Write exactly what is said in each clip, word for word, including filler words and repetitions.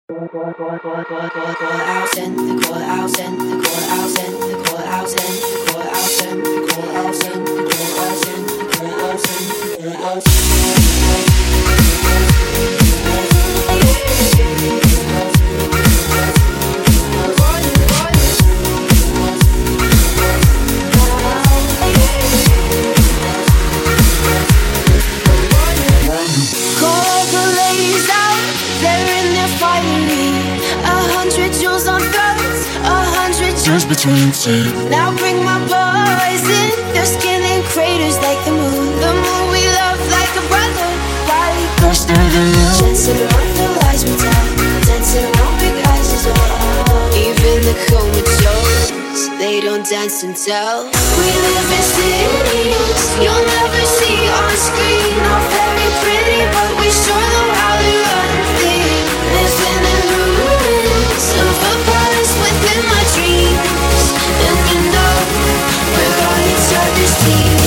Between teeth. Now bring my poison. Your skin in craters like the moon. The moon we love like a brother. Body closer than you. Dancing around the lies we tell. Dancing around big eyes is all. Even the comatose, they don't dance and tell. We live in cities you'll never see on screen. Not very pretty, but we sure know how to run things. Living in ruins of a palace within my dreams. And you know we're on each other's team.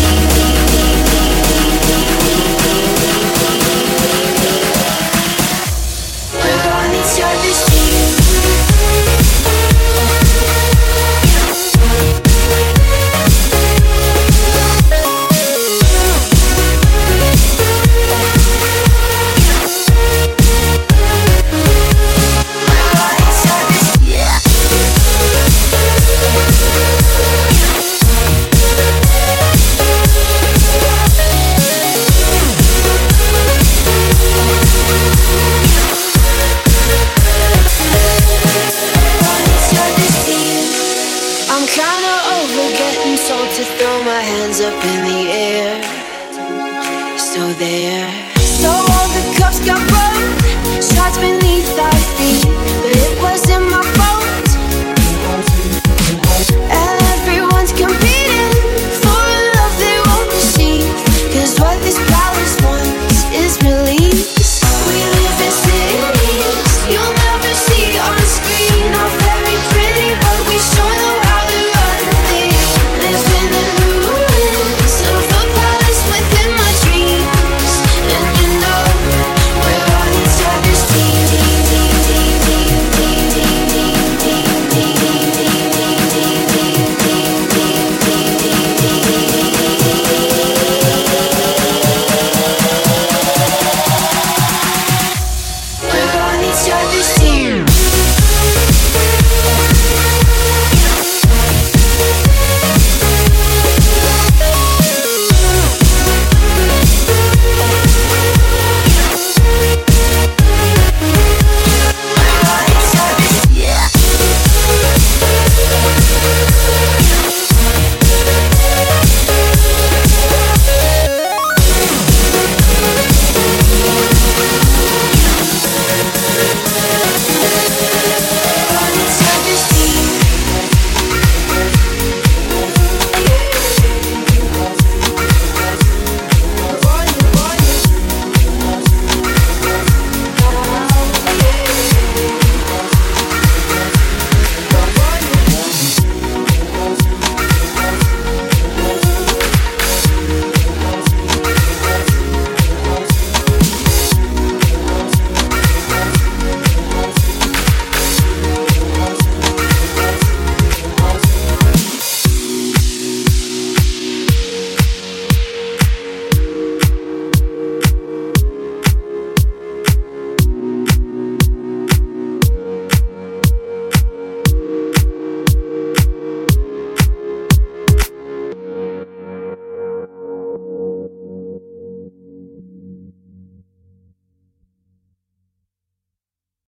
We're on each other's team. To throw my hands up in the air. So there. So all the cups got broke. Shots been